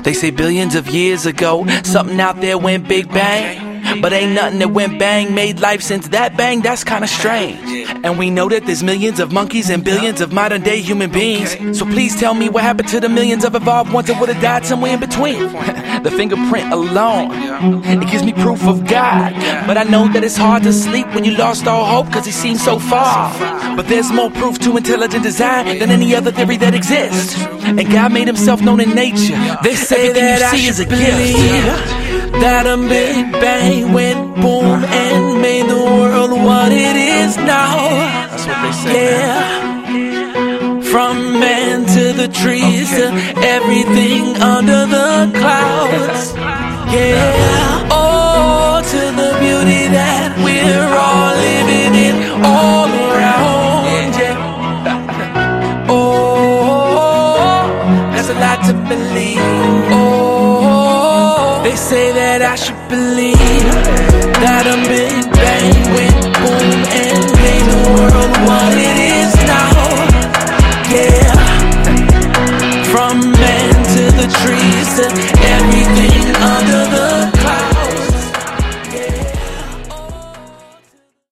They say billions of years ago, something out there went big bang. But ain't nothing that went bang made life since that bang. That's kinda strange. And we know that there's millions of monkeys and billions of modern day human beings. So please tell me what happened to the millions of evolved ones that would've died somewhere in between. The fingerprint alone, it gives me proof of God. But I know that it's hard to sleep when you lost all hope, cause he seems so far. But there's more proof to intelligent design than any other theory that exists. And God made himself known in nature. They say that I see is a gift. That a big bang went boom and made the world what it is now. That's what they say. Yeah. From man to the trees to everything under the clouds. Yeah. Oh, to the beauty that we're all living in all around. Yeah. Oh, there's a lot to believe. Oh, they say that I should believe that a big